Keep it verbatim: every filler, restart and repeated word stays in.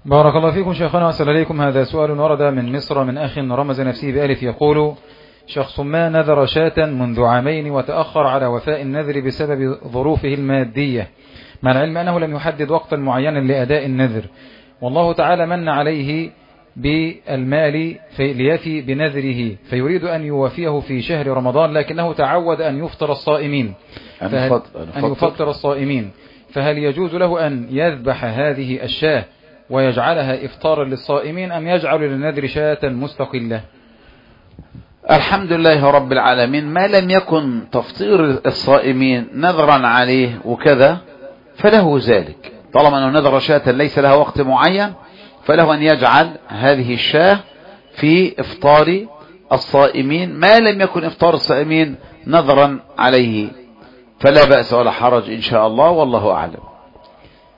بارك الله فيكم شيخنا وأسأل عليكم. هذا سؤال ورد من مصر من أخ رمز نفسه بألف، يقول: شخص ما نذر شاة منذ عامين وتأخر على وفاء النذر بسبب ظروفه المادية، مع العلم أنه لم يحدد وقتا معينا لأداء النذر، والله تعالى من عليه بالمال في ليفي بنذره، فيريد أن يوفيه في شهر رمضان، لكنه تعود أن يفطر الصائمين فهل أن يفطر الصائمين فهل يجوز له أن يذبح هذه الشاة ويجعلها إفطارا للصائمين، أم يجعل للنذر شاة مستقلة؟ الحمد لله رب العالمين، ما لم يكن تفطير الصائمين نذرا عليه وكذا فله ذلك، طالما أنه نذر شاة ليس لها وقت معين فله أن يجعل هذه الشاة في إفطار الصائمين، ما لم يكن إفطار الصائمين نذرا عليه، فلا بأس ولا حرج إن شاء الله، والله أعلم.